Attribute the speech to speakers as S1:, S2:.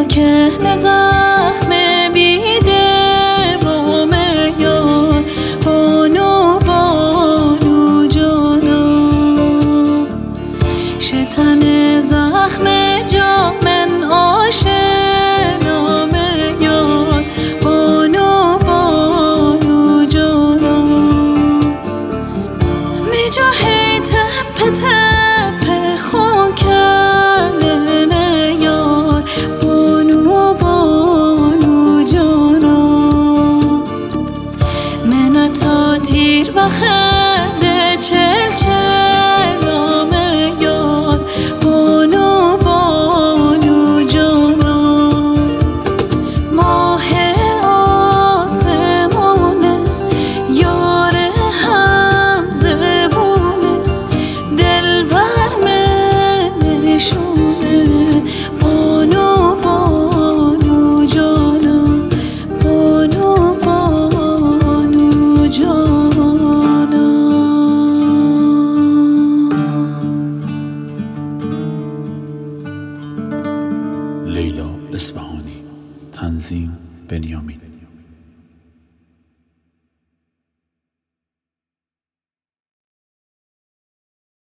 S1: کهن زخم بیده وام یار بانو بانو جانم شتن زخم جا من آشنام یار بانو بانو جانم می جاه تپ تپ خون کلن یار بانو بانو جانم من تا تیر بخنده چل چلام یار بانو بانو جانم ماه آسمونه یار هم زبونه دل بر من نشونه بانو بانو جانم بانو بانو جانم.
S2: لیلا اصفهانی. تنظیم بنیامین.